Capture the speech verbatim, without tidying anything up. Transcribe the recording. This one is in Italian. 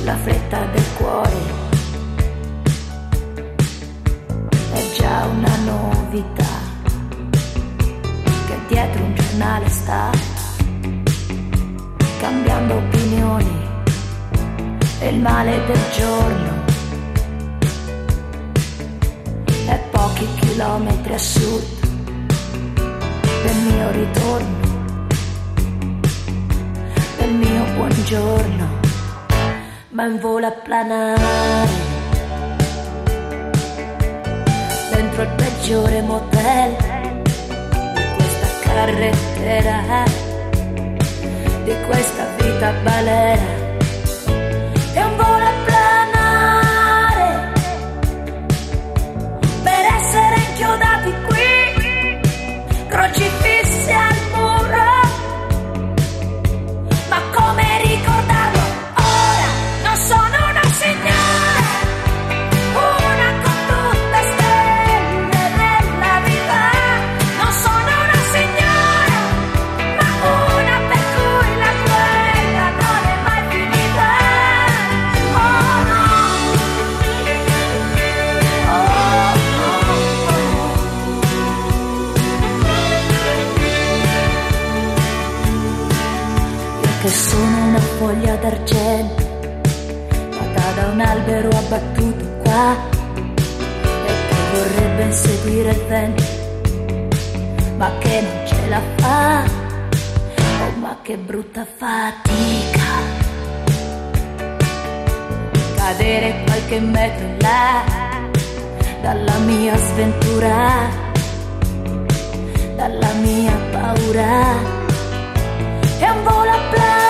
la fretta del cuore è già una novità, che dietro un giornale sta cambiando opinioni e il male del giorno è pochi chilometri a sud del mio ritorno, del mio buongiorno, ma in volo a planare dentro il peggiore motel di questa carrettera, di questa vita balera. È un volo a planare per essere inchiodati qui, crocifissi al muro. Ma come ricordarlo ora? Non sono una signora, una con tutte stelle della vita. Non sono una signora, ma una per cui la guerra non è mai finita. Oh no, oh, oh, oh. Io che sono una foglia d'argento nata da un albero abbattuto qua e che vorrebbe inseguire il vento ma che non ce la fa. Oh, ma che brutta fatica cadere qualche metro in là dalla mia sventura, dalla mia paura. È un volo a planare